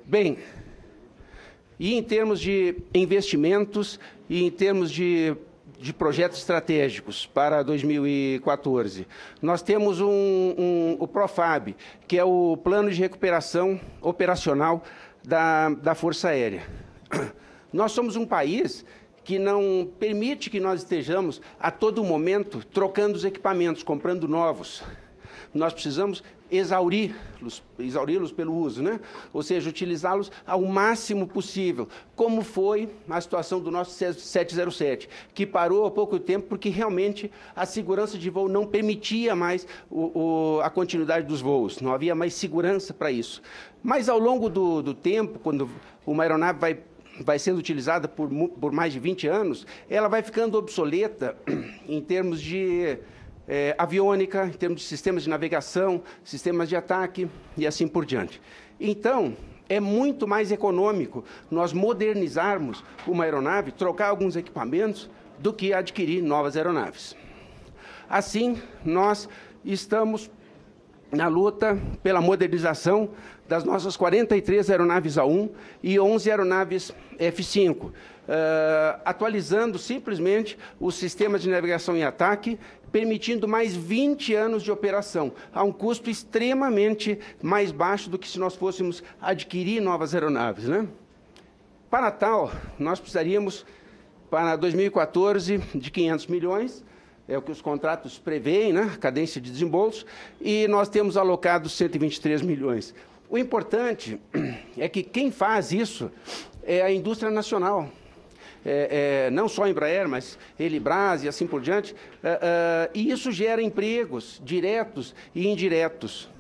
Bem, e em termos de investimentos e em termos de projetos estratégicos para 2014, nós temos o PROFAB, que é o Plano de Recuperação Operacional da Força Aérea. Nós somos um país que não permite que nós estejamos a todo momento trocando os equipamentos, comprando novos. Nós precisamos exauri-los pelo uso, né? Ou seja, utilizá-los ao máximo possível, como foi a situação do nosso 707, que parou há pouco tempo porque realmente a segurança de voo não permitia mais a continuidade dos voos, não havia mais segurança para isso. Mas ao longo do tempo, quando uma aeronave vai sendo utilizada por mais de 20 anos, ela vai ficando obsoleta em termos de aviônica, em termos de sistemas de navegação, sistemas de ataque e assim por diante. Então, é muito mais econômico nós modernizarmos uma aeronave, trocar alguns equipamentos, do que adquirir novas aeronaves. Assim, nós estamos na luta pela modernização das nossas 43 aeronaves A1 e 11 aeronaves F-5, atualizando simplesmente os sistemas de navegação e ataque, permitindo mais 20 anos de operação, a um custo extremamente mais baixo do que se nós fôssemos adquirir novas aeronaves, né? Para tal, nós precisaríamos, para 2014, de 500 milhões, é o que os contratos prevêem, né? Cadência de desembolso, e nós temos alocado 123 milhões. O importante é que quem faz isso é a indústria nacional. Não só a Embraer, mas Elibras e assim por diante, e isso gera empregos diretos e indiretos.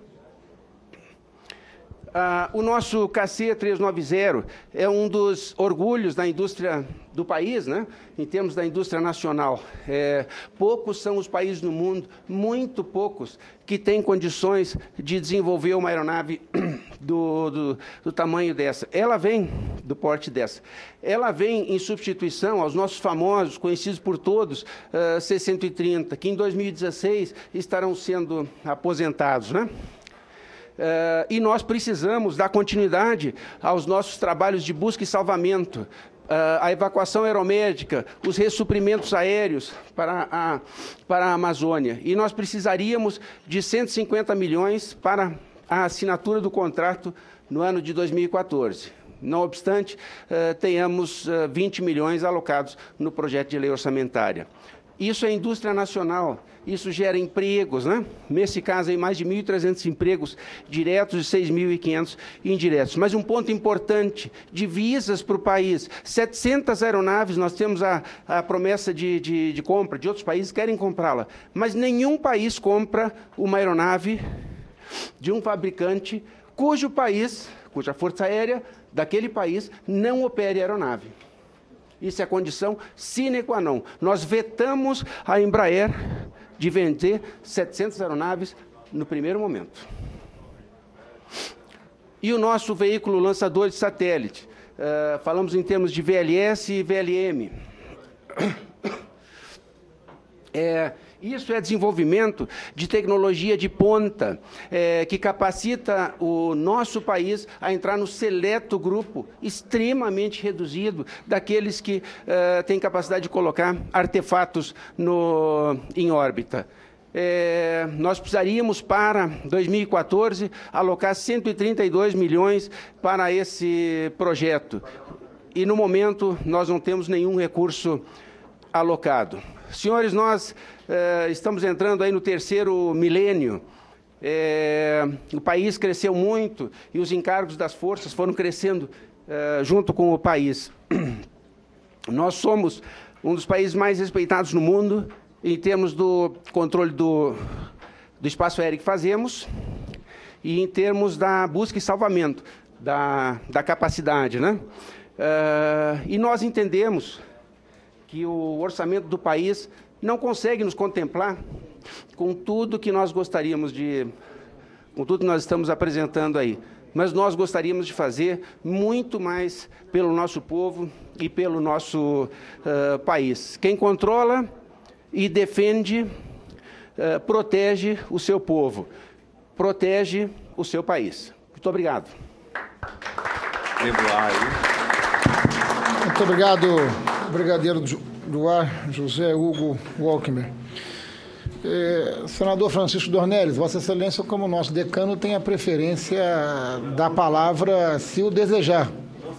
O nosso KC-390 é um dos orgulhos da indústria do país, né? Em termos da indústria nacional. Poucos são os países no mundo, muito poucos, que têm condições de desenvolver uma aeronave do tamanho dessa. Ela vem do porte dessa. Ela vem em substituição aos nossos famosos, conhecidos por todos, C-130, que em 2016 estarão sendo aposentados, né? E nós precisamos dar continuidade aos nossos trabalhos de busca e salvamento, a evacuação aeromédica, os ressuprimentos aéreos para a Amazônia. E nós precisaríamos de 150 milhões para a assinatura do contrato no ano de 2014. Não obstante, tenhamos 20 milhões alocados no projeto de lei orçamentária. Isso é indústria nacional, isso gera empregos, né? Nesse caso, aí, mais de 1.300 empregos diretos e 6.500 indiretos. Mas um ponto importante, divisas para o país. 700 aeronaves, nós temos a promessa de compra, de outros países querem comprá-la. Mas nenhum país compra uma aeronave de um fabricante cuja Força Aérea daquele país não opere a aeronave. Isso é a condição sine qua non. Nós vetamos a Embraer de vender 700 aeronaves no primeiro momento. E o nosso veículo lançador de satélite? Falamos em termos de VLS e VLM. Isso é desenvolvimento de tecnologia de ponta, que capacita o nosso país a entrar no seleto grupo extremamente reduzido daqueles que têm capacidade de colocar artefatos em órbita. Nós precisaríamos, para 2014, alocar 132 milhões para esse projeto. E, no momento, nós não temos nenhum recurso alocado. Senhores, nós estamos entrando aí no terceiro milênio. O país cresceu muito e os encargos das forças foram crescendo junto com o país. Nós somos um dos países mais respeitados no mundo em termos do controle do espaço aéreo que fazemos e em termos da busca e salvamento da capacidade, né? E nós entendemos que o orçamento do país não consegue nos contemplar com tudo que nós gostaríamos com tudo que nós estamos apresentando aí. Mas nós gostaríamos de fazer muito mais pelo nosso povo e pelo nosso país. Quem controla e defende, protege o seu povo, protege o seu país. Muito obrigado. Muito obrigado, brigadeiro do ar, José Hugo Walkmer. Senador Francisco Dornelles, Vossa Excelência, como nosso decano, tem a preferência da palavra, se o desejar.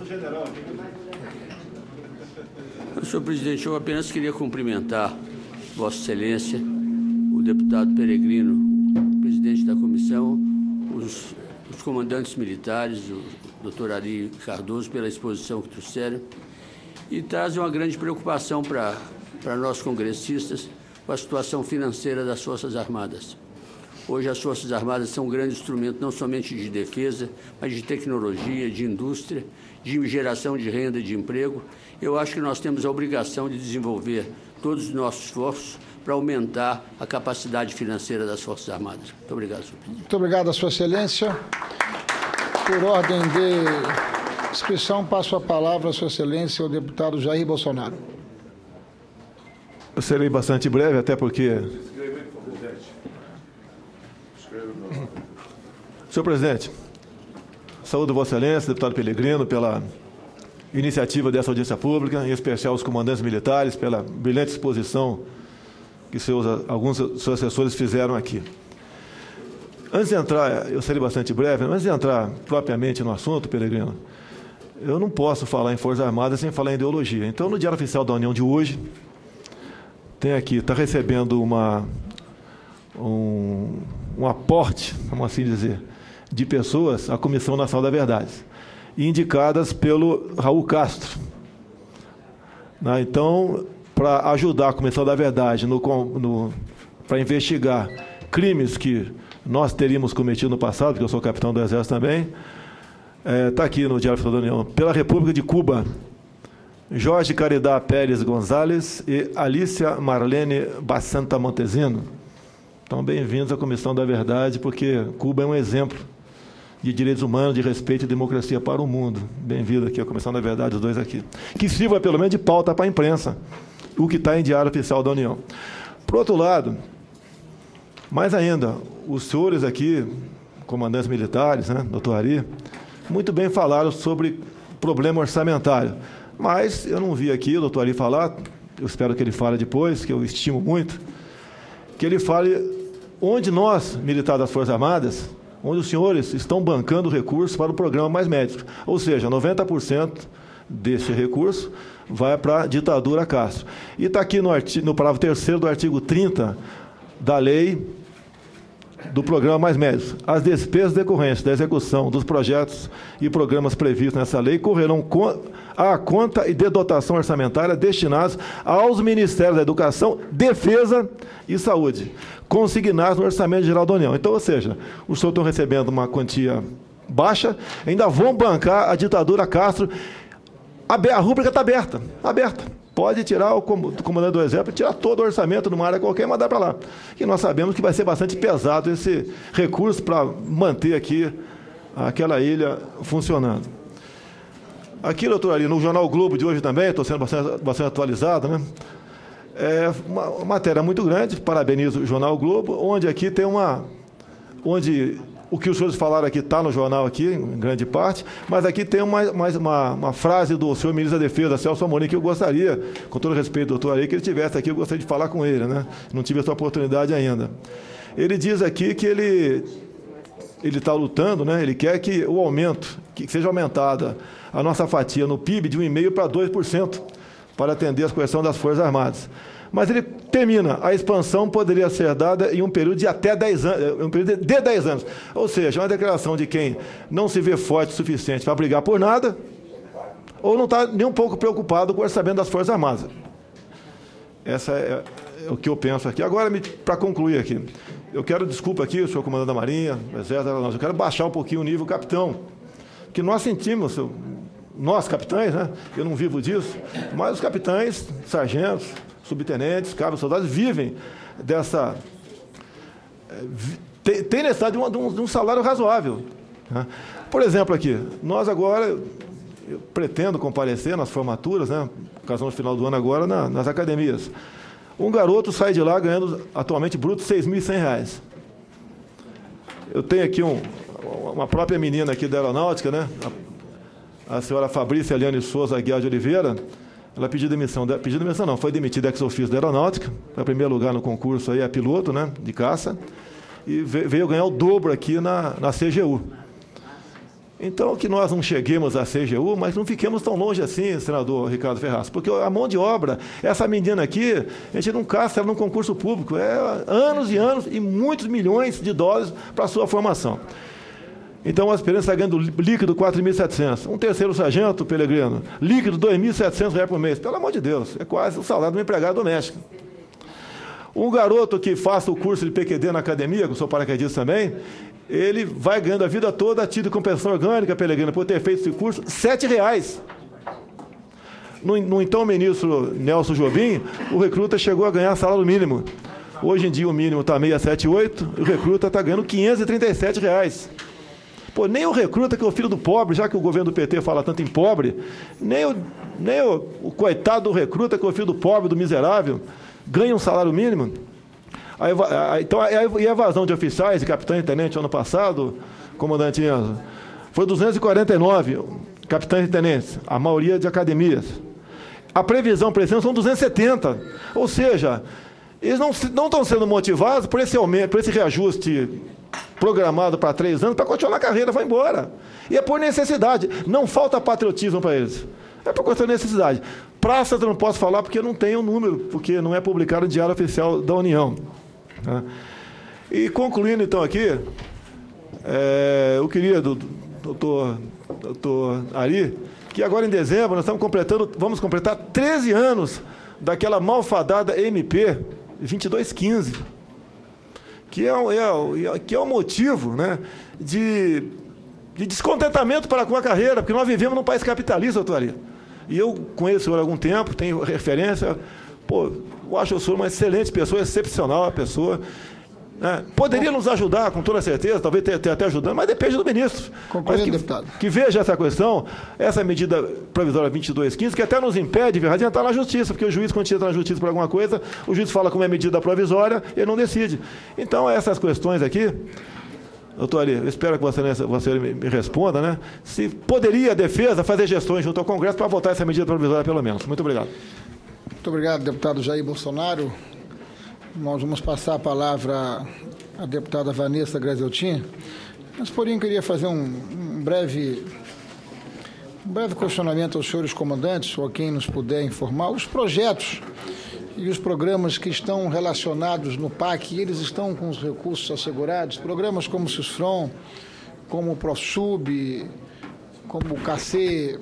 Senhor presidente, eu apenas queria cumprimentar Vossa Excelência, o deputado Peregrino, presidente da comissão, os comandantes militares, o doutor Ari Cardoso, pela exposição que trouxeram, e trazem uma grande preocupação para nós congressistas com a situação financeira das Forças Armadas. Hoje as Forças Armadas são um grande instrumento não somente de defesa, mas de tecnologia, de indústria, de geração de renda e de emprego. Eu acho que nós temos a obrigação de desenvolver todos os nossos esforços para aumentar a capacidade financeira das Forças Armadas. Muito obrigado, senhor presidente. Muito obrigado, Sua Excelência. Por ordem de inscrição, passo a palavra, Sua Excelência, ao deputado Jair Bolsonaro. Eu serei bastante breve, até porque... Senhor presidente, saúdo Vossa Excelência, deputado Peregrino, pela iniciativa dessa audiência pública, em especial os comandantes militares, pela brilhante exposição que alguns seus assessores fizeram aqui. Antes de entrar, eu serei bastante breve, antes de entrar propriamente no assunto, Peregrino, eu não posso falar em Forças Armadas sem falar em ideologia. Então, no Diário Oficial da União de hoje, tem aqui, está recebendo um aporte, vamos assim dizer, de pessoas à Comissão Nacional da Verdade, indicadas pelo Raul Castro. Então, para ajudar a Comissão da Verdade para investigar crimes que nós teríamos cometido no passado, porque eu sou capitão do Exército também, está aqui no Diário Oficial da União, pela República de Cuba, Jorge Caridad Pérez Gonzalez e Alicia Marlene Bassanta Montesino. Então, bem-vindos à Comissão da Verdade, porque Cuba é um exemplo de direitos humanos, de respeito e democracia para o mundo. Bem-vindo aqui à Comissão da Verdade, os dois aqui. Que sirva, pelo menos, de pauta para a imprensa, o que está em Diário Oficial da União. Por outro lado, mais ainda, os senhores aqui, comandantes militares, né, doutor Ari, muito bem falaram sobre problema orçamentário. Mas eu não vi aqui o doutor Ari falar, eu espero que ele fale depois, que eu estimo muito, que ele fale onde nós, militares das Forças Armadas, onde os senhores estão bancando recursos para o programa Mais Médicos. Ou seja, 90% desse recurso vai para a ditadura Castro. E está aqui no parágrafo 3º do artigo 30 da lei do programa Mais Médicos. As despesas decorrentes da execução dos projetos e programas previstos nessa lei correrão à conta e de dotação orçamentária destinados aos Ministérios da Educação, Defesa e Saúde, consignados no Orçamento Geral da União. Então, ou seja, os senhores estão recebendo uma quantia baixa, ainda vão bancar a ditadura Castro. A rúbrica está aberta. Pode tirar o comandante do Exército, tirar todo o orçamento numa área qualquer e mandar para lá. E nós sabemos que vai ser bastante pesado esse recurso para manter aqui aquela ilha funcionando. Aqui, doutor Ari, no Jornal Globo de hoje também, estou sendo bastante atualizado, né? É uma matéria muito grande, parabenizo o Jornal Globo, onde aqui tem onde o que os senhores falaram aqui está no jornal aqui, em grande parte, mas aqui tem uma frase do senhor ministro da Defesa, Celso Amorim, que eu gostaria, com todo respeito, doutor Ari, que ele estivesse aqui, eu gostaria de falar com ele, né? Não tive essa oportunidade ainda. Ele diz aqui que ele está lutando, né? Ele quer que o aumento, que seja aumentada a nossa fatia no PIB de 1,5% para 2%, para atender as correções das Forças Armadas. Mas ele termina, a expansão poderia ser dada em um período de até 10 anos, um período de 10 anos. Ou seja, uma declaração de quem não se vê forte o suficiente para brigar por nada, ou não está nem um pouco preocupado com o orçamento das Forças Armadas. Essa é o que eu penso aqui. Agora, para concluir aqui, eu quero, desculpa aqui, o senhor comandante da Marinha, do Exército, eu quero baixar um pouquinho o nível capitão, que nós sentimos, nós capitães, né? Eu não vivo disso, mas os capitães, sargentos, subtenentes, cabos, soldados, vivem dessa... Tem necessidade de um salário razoável. Né? Por exemplo, aqui, nós agora, eu pretendo comparecer nas formaturas, né? Ocasião no final do ano agora, nas academias. Um garoto sai de lá ganhando, atualmente, bruto, R$ 6.100. Eu tenho aqui uma própria menina aqui da aeronáutica, né? a senhora Fabrícia Eliane Souza Aguiar de Oliveira, ela pediu demissão não, foi demitida ex officio da Aeronáutica, foi em primeiro lugar no concurso aí, é piloto, né, de caça, e veio ganhar o dobro aqui na CGU. Então, que nós não cheguemos à CGU, mas não fiquemos tão longe assim, senador Ricardo Ferraz, porque a mão de obra, essa menina aqui, a gente não caça ela num concurso público, é anos e anos e muitos milhões de dólares para a sua formação. Então, o aspirante está ganhando líquido 4.700. Um terceiro sargento, Pelegrino, líquido R$2.700 por mês. Pelo amor de Deus, é quase o salário de uma empregada doméstica. Um garoto que faça o curso de PQD na academia, que eu sou paraquedista também, ele vai ganhando a vida toda a título de compensação orgânica, Pelegrino, por ter feito esse curso, R$7. No então ministro Nelson Jobim, o recruta chegou a ganhar salário mínimo. Hoje em dia o mínimo está 678, e o recruta está ganhando R$537. Pô, nem o recruta, que é o filho do pobre, já que o governo do PT fala tanto em pobre, nem o coitado do recruta, que é o filho do pobre, do miserável, ganha um salário mínimo. Então, e a evasão de oficiais e capitães e tenentes ano passado, comandante Enzo, foi 249 capitães e tenentes, a maioria de academias. A previsão para esse ano são 270. Ou seja, eles não estão sendo motivados por esse aumento, por esse reajuste programado para 3 anos, para continuar na carreira, vai embora. E é por necessidade. Não falta patriotismo para eles. É por questão de necessidade. Praças eu não posso falar porque não tem o número, porque não é publicado no Diário Oficial da União. Tá? E concluindo então aqui, eu queria, doutor Ari, que agora em dezembro nós vamos completar 13 anos daquela malfadada MP 2215, que é um motivo, né, de descontentamento para com a carreira, porque nós vivemos num país capitalista, doutor Ari. E eu conheço o senhor há algum tempo, tenho referência, eu acho o senhor uma excelente pessoa, excepcional a pessoa. Né? Poderia nos ajudar, com toda certeza, talvez ter até ajudando, mas depende do ministro. Concluindo, deputado. Que veja essa questão, essa medida provisória 2215, que até nos impede de entrar na justiça, porque o juiz, quando entra na justiça por alguma coisa, o juiz fala como é medida provisória, ele não decide. Então, essas questões aqui, doutor Ari, eu espero que você me responda, né? Se poderia a defesa fazer gestões junto ao Congresso para votar essa medida provisória, pelo menos. Muito obrigado. Muito obrigado, deputado Jair Bolsonaro. Nós vamos passar a palavra à deputada Vanessa Grazeltin, mas, porém, queria fazer um breve questionamento aos senhores comandantes, ou a quem nos puder informar, os projetos e os programas que estão relacionados no PAC, eles estão com os recursos assegurados, programas como o SISFRON, como o ProSub, como o KC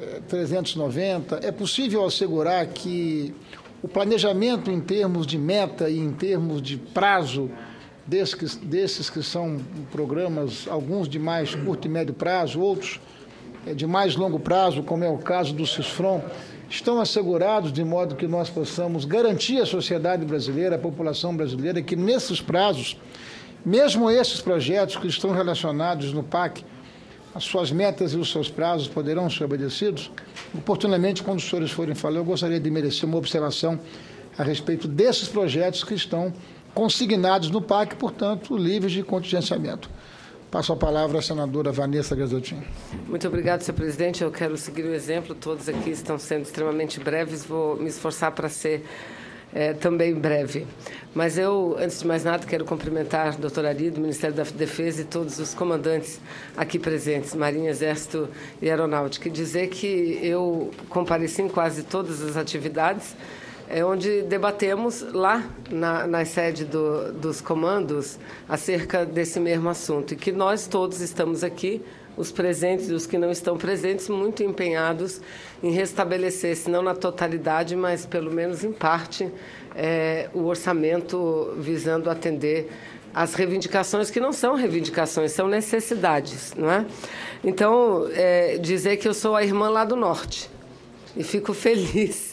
390, é possível assegurar que o planejamento em termos de meta e em termos de prazo desses que são programas, alguns de mais curto e médio prazo, outros de mais longo prazo, como é o caso do SISFRON, estão assegurados de modo que nós possamos garantir à sociedade brasileira, à população brasileira, que nesses prazos, mesmo esses projetos que estão relacionados no PAC, as suas metas e os seus prazos poderão ser obedecidos? Oportunamente, quando os senhores forem falar, eu gostaria de merecer uma observação a respeito desses projetos que estão consignados no PAC, portanto, livres de contingenciamento. Passo a palavra à senadora Vanessa Grazeltin. Muito obrigado, senhor presidente. Eu quero seguir o exemplo. Todos aqui estão sendo extremamente breves. Vou me esforçar para ser também breve. Mas eu, antes de mais nada, quero cumprimentar o doutor Ari, do Ministério da Defesa, e todos os comandantes aqui presentes, Marinha, Exército e Aeronáutica, e dizer que eu compareci em quase todas as atividades, onde debatemos lá na sede dos comandos acerca desse mesmo assunto, e que nós todos estamos aqui, os presentes e os que não estão presentes, muito empenhados em restabelecer, se não na totalidade, mas pelo menos em parte, o orçamento visando atender às reivindicações que não são reivindicações, são necessidades, não é? Então, dizer que eu sou a irmã lá do norte, e fico feliz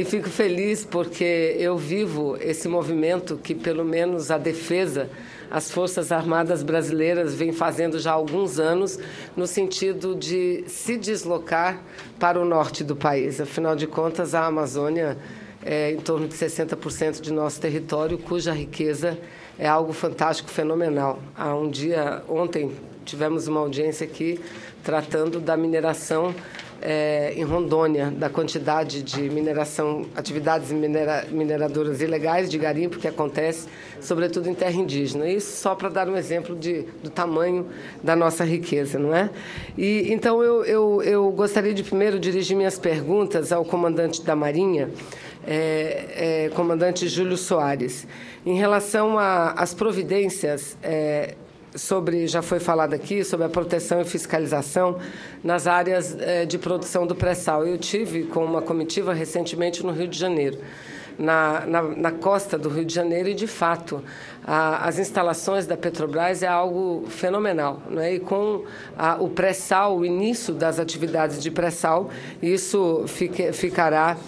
porque eu vivo esse movimento que, pelo menos, a defesa, as Forças Armadas brasileiras vêm fazendo já há alguns anos, no sentido de se deslocar para o norte do país. Afinal de contas, a Amazônia é em torno de 60% de nosso território, cuja riqueza é algo fantástico, fenomenal. Há um dia, ontem, tivemos uma audiência aqui tratando da mineração em Rondônia, da quantidade de mineração, atividades mineradoras ilegais de garimpo que acontece, sobretudo em terra indígena. Isso só para dar um exemplo do tamanho da nossa riqueza, não é? E então eu gostaria de primeiro dirigir minhas perguntas ao comandante da Marinha, comandante Júlio Soares, em relação às providências já foi falado aqui, sobre a proteção e fiscalização nas áreas de produção do pré-sal. Eu tive com uma comitiva recentemente no Rio de Janeiro, na costa do Rio de Janeiro, e, de fato, as instalações da Petrobras é algo fenomenal, não é? E com o pré-sal, o início das atividades de pré-sal, isso ficará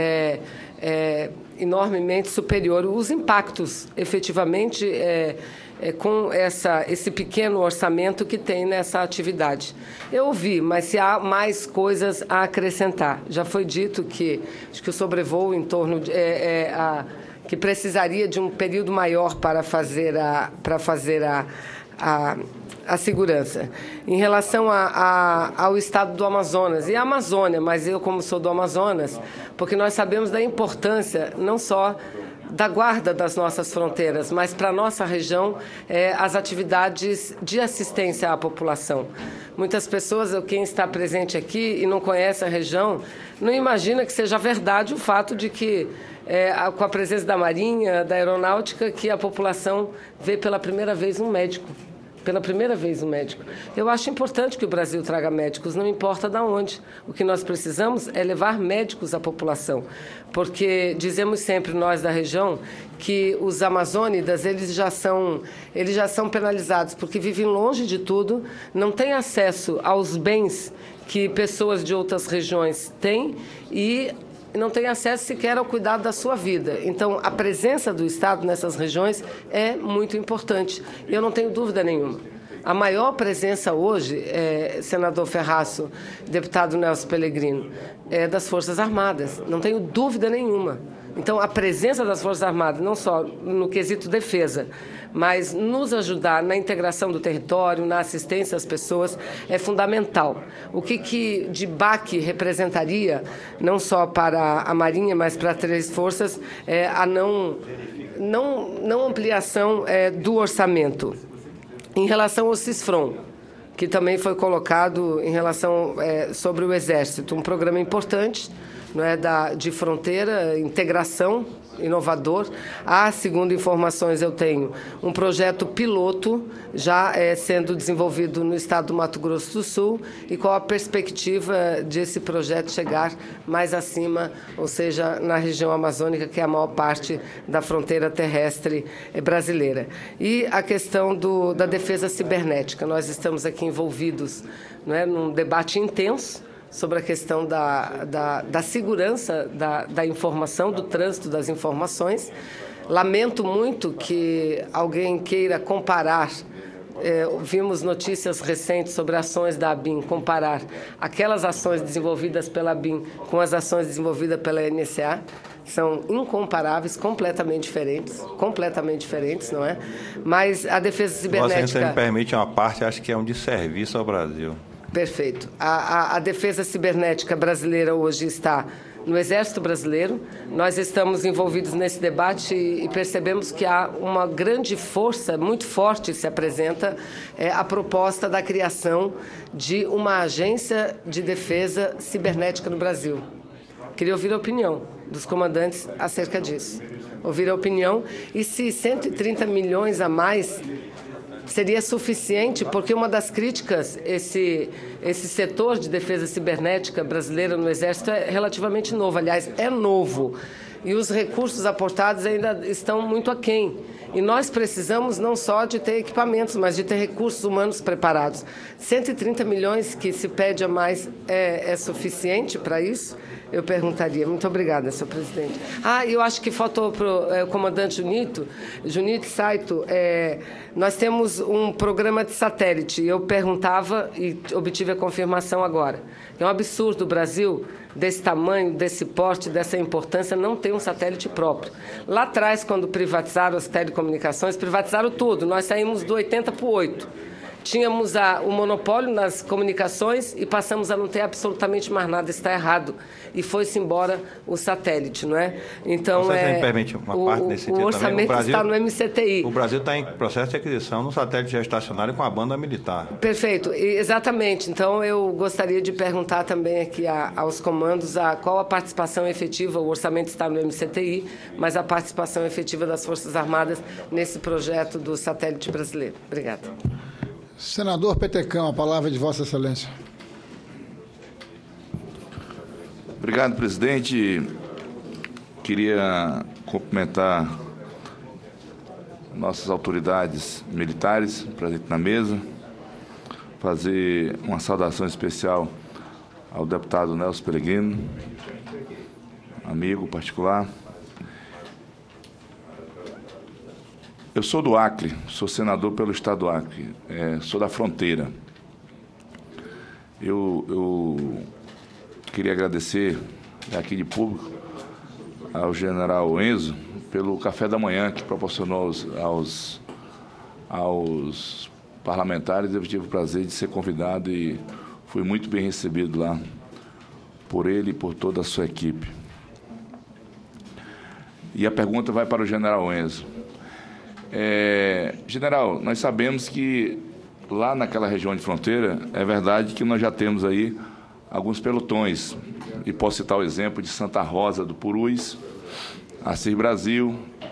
enormemente superior. Os impactos, efetivamente, com esse pequeno orçamento que tem nessa atividade. Eu ouvi, mas se há mais coisas a acrescentar. Já foi dito que acho que o sobrevoo em torno que precisaria de um período maior para fazer a segurança. Em relação ao estado do Amazonas e a Amazônia, mas eu, como sou do Amazonas, porque nós sabemos da importância não só da guarda das nossas fronteiras, mas para a nossa região, as atividades de assistência à população. Muitas pessoas, quem está presente aqui e não conhece a região, não imagina que seja verdade o fato de que, com a presença da Marinha, da Aeronáutica, que a população vê pela primeira vez um médico. Pela primeira vez um médico. Eu acho importante que o Brasil traga médicos, não importa de onde. O que nós precisamos é levar médicos à população, porque dizemos sempre, nós da região, que os amazônidas eles já são penalizados, porque vivem longe de tudo, não têm acesso aos bens que pessoas de outras regiões têm e não tem acesso sequer ao cuidado da sua vida. Então, a presença do Estado nessas regiões é muito importante. Eu não tenho dúvida nenhuma. A maior presença hoje, senador Ferraço, deputado Nelson Pellegrino, é das Forças Armadas. Não tenho dúvida nenhuma. Então, a presença das Forças Armadas, não só no quesito defesa, mas nos ajudar na integração do território, na assistência às pessoas, é fundamental. O que de baque representaria, não só para a Marinha, mas para as três forças, a não ampliação do orçamento. Em relação ao CISFRON, que também foi colocado em relação sobre o Exército, um programa importante, não é, de fronteira, integração, inovador. Há, segundo informações eu tenho, um projeto piloto já sendo desenvolvido no estado do Mato Grosso do Sul, e qual a perspectiva desse projeto chegar mais acima, ou seja, na região amazônica, que é a maior parte da fronteira terrestre brasileira. E a questão da defesa cibernética. Nós estamos aqui envolvidos, não é, num debate intenso sobre a questão da segurança da informação, do trânsito das informações. Lamento muito que alguém queira comparar, vimos notícias recentes sobre ações da ABIN, comparar aquelas ações desenvolvidas pela ABIN com as ações desenvolvidas pela NSA. São incomparáveis, completamente diferentes, não é? Mas a defesa cibernética... Se você me permite uma parte, acho que é um desserviço ao Brasil. Perfeito. A defesa cibernética brasileira hoje está no Exército Brasileiro. Nós estamos envolvidos nesse debate e percebemos que há uma grande força, muito forte se apresenta, a proposta da criação de uma agência de defesa cibernética no Brasil. Queria ouvir a opinião dos comandantes acerca disso. Ouvir a opinião e se 130 milhões a mais seria suficiente, porque uma das críticas, esse setor de defesa cibernética brasileira no Exército é relativamente novo, aliás, é novo, e os recursos aportados ainda estão muito aquém. E nós precisamos não só de ter equipamentos, mas de ter recursos humanos preparados. 130 milhões que se pede a mais é suficiente para isso? Eu perguntaria. Muito obrigada, senhor presidente. Eu acho que faltou para o comandante Junito Saito, nós temos um programa de satélite. Eu perguntava e obtive a confirmação agora. É um absurdo o Brasil, desse tamanho, desse porte, dessa importância, não ter um satélite próprio. Lá atrás, quando privatizaram as telecomunicações, privatizaram tudo. Nós saímos do 80 para o 8. tínhamos o monopólio nas comunicações e passamos a não ter absolutamente mais nada. Está errado. E foi-se embora o satélite, não é? Então, me permite uma parte nesse sentido o orçamento também. está no MCTI. O Brasil está em processo de aquisição no satélite geoestacionário com a banda militar. Perfeito, exatamente. Então, eu gostaria de perguntar também aqui aos comandos qual a participação efetiva, o orçamento está no MCTI, mas a participação efetiva das Forças Armadas nesse projeto do satélite brasileiro. Obrigada. Senador Petecão, a palavra é de Vossa Excelência. Obrigado, presidente. Queria cumprimentar nossas autoridades militares presentes na mesa, fazer uma saudação especial ao deputado Nelson Peregrino, amigo particular. Eu sou do Acre, sou senador pelo estado do Acre, sou da fronteira. Eu queria agradecer aqui de público ao general Enzo pelo café da manhã que proporcionou aos parlamentares. Eu tive o prazer de ser convidado e fui muito bem recebido lá por ele e por toda a sua equipe. E a pergunta vai para o general Enzo. General, nós sabemos que lá naquela região de fronteira, é verdade que nós já temos aí alguns pelotões, e posso citar o exemplo de Santa Rosa do Purus, Assis Brasil,